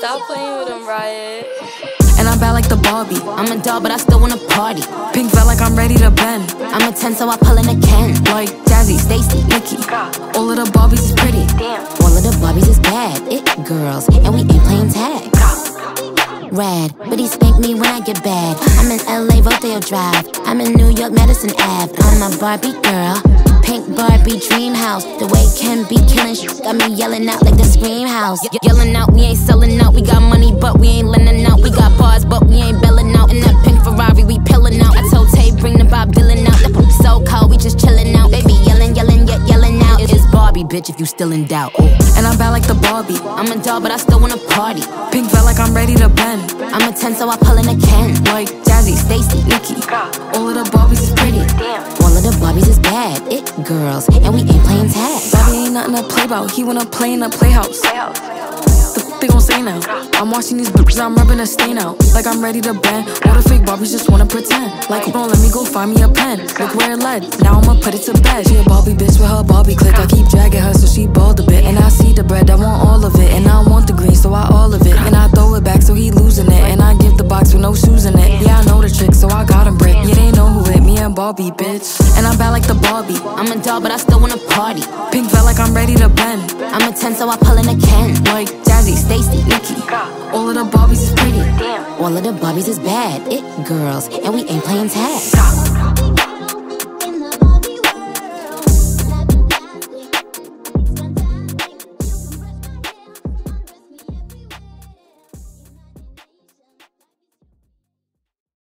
Stop playing with him, Riot. And I'm bad like the Barbie. I'm a doll, but I still wanna party. Pink felt like I'm ready to bend. I'm a 10, so I pull in a Ken. Like Jazzy, Stacy, Nikki. All of the Barbies is pretty. All of the Barbies is bad. It girls, and we ain't playing tag. Rad, but he spank me when I get bad. I'm in LA, Rodeo Drive. I'm in New York, Madison Ave. I'm a Barbie girl. Pink Barbie dream house. The way Ken be killing got me yelling out like the Scream House. Yelling out, we ain't selling out. We got money, but we ain't lending out. We got bars, but we ain't belling out. In that pink Ferrari, we pillin' out. I told Tay, bring the Bob Dylan out. The poop so cold, we just chillin' out. Baby yelling, yet yelling out. It's Barbie, bitch, if you still in doubt. Ooh. And I'm bad like the Barbie. I'm a doll, but I still wanna party. Pink felt like I'm ready to bend. I'm a 10, so I pull in a Ken. Like Jazzy, Stacy, Nikki. All of the Barbies is pretty. All of the Barbies is bad. It girls, and we ain't playing tag. Bobby ain't nothing to play about. He wanna play in a playhouse. The they gon' say now? I'm watching these bitches, I'm rubbing a stain out. Like I'm ready to bend. All the fake Barbies just wanna pretend. Like, hold on, let me go find me a pen. Look where it led, now I'ma put it to bed. She a Barbie bitch with her Barbie click. I keep dragging her so she bald a bit. And I see the bread, I want all of it. And I want the green, so I all of it. And I throw it back so he losing it. And I give the box with no shoes in it. Yeah, I know the trick, so I got him brick. Yeah, they know who hit me and Barbie, bitch. And I'm bad like the Barbie. I'm a doll, but I still wanna party. Pink felt like I'm ready to bend. I'm a 10, so I pull in a Ken. Like Jazzy, Stacy, Nikki. All of the Barbies is pretty. All of the Barbies is bad. It girls, and we ain't playing tag.